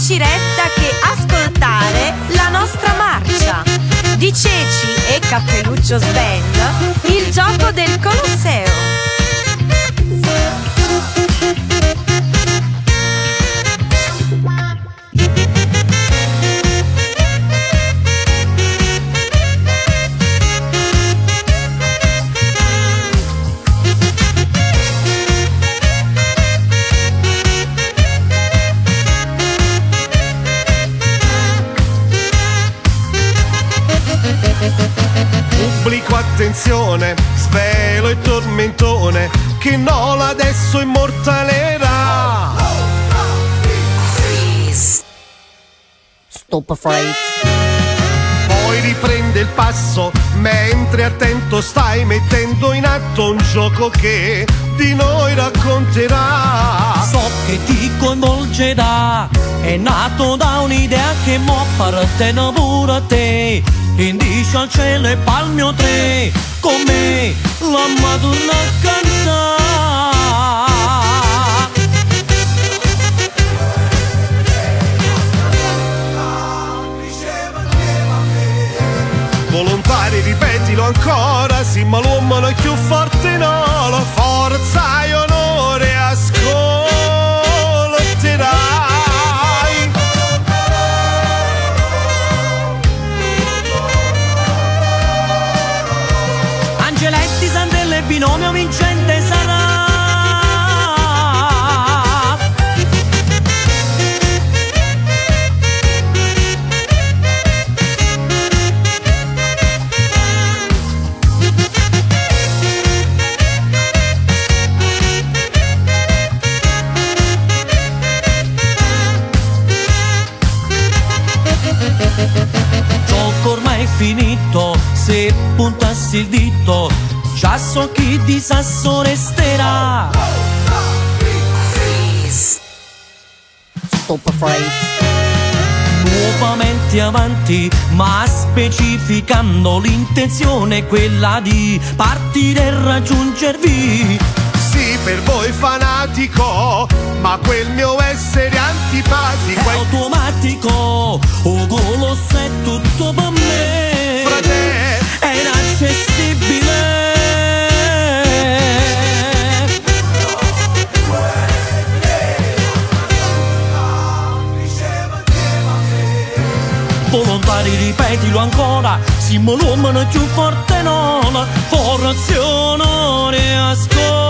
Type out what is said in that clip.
ci resta che ascoltare la nostra marcia di Ceci e Cappelluccio Sband, il gioco del Colosseo. Pubblico attenzione, svelo e tormentone, che Nola adesso immortalerà. Freeze. Stop afraid. Poi riprende il passo, mentre attento stai mettendo in atto un gioco che di noi racconterà. So che ti coinvolgerà, è nato da un'idea che mo appartiene pure a te. Indice al cielo e palmio 3, con me la Madonna canta. Volontari, ripetilo ancora, sì ma l'uomo è più forte, no, la forza e onore ascolterai. Angeletti, Sandelle, binomio vincente sarà. Gioco ormai finito, se puntassi il dito già so chi di sasso resterà. Freeze. Stop afraid. Nuovamente avanti, ma specificando l'intenzione, quella di partire e raggiungervi. Sì, per voi fanatico, ma quel mio essere antipatico è automatico, o Colosso è tutto per me. Frate, è inaccessibile. Volontari, ripetilo ancora, siamo l'uomo più forte, non forza, onore, ascolto.